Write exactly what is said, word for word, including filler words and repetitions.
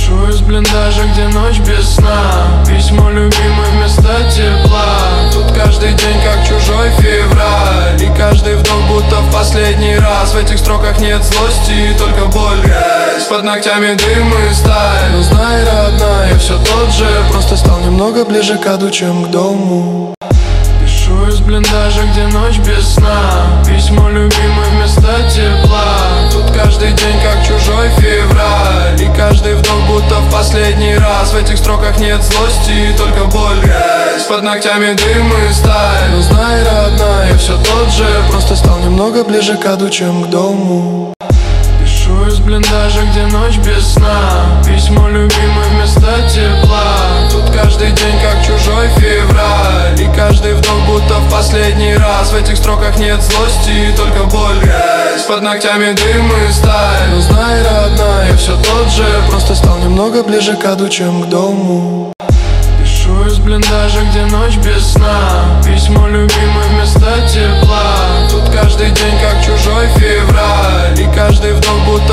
Пишу из блиндажа, где ночь без сна. Письмо любимой вместо тепла. Тут каждый день как чужой февраль, и каждый вдох будто в последний раз. В этих строках нет злости, только боль, грязь. Под ногтями дым и сталь. Но знай, родная, я все тот же, просто стал немного ближе к аду, чем к дому. Пишу из блиндажа, где ночь без сна. Письмо любимой вместо тепла. Тут каждый день как чужой февраль, и каждый вдох будто в последний раз. В этих строках нет злости, только боль, грязь. Под ногтями дым и сталь. Но знай, родная, я все тот же, просто стал немного ближе к аду, чем к дому. Пишу из блиндажа, где ночь без сна. Письмо любимой вместо тепла. Тут каждый день как чужой февраль, и каждый вдох будто в последний раз. В этих строках нет злости, только боль, грязь. Под ногтями дым и сталь. Но знай, родная, я все тот же, просто стал немного ближе к аду, чем к дому. Пишу из блиндажа, где ночь без сна. Письмо любимой вместо тепла. Тут каждый день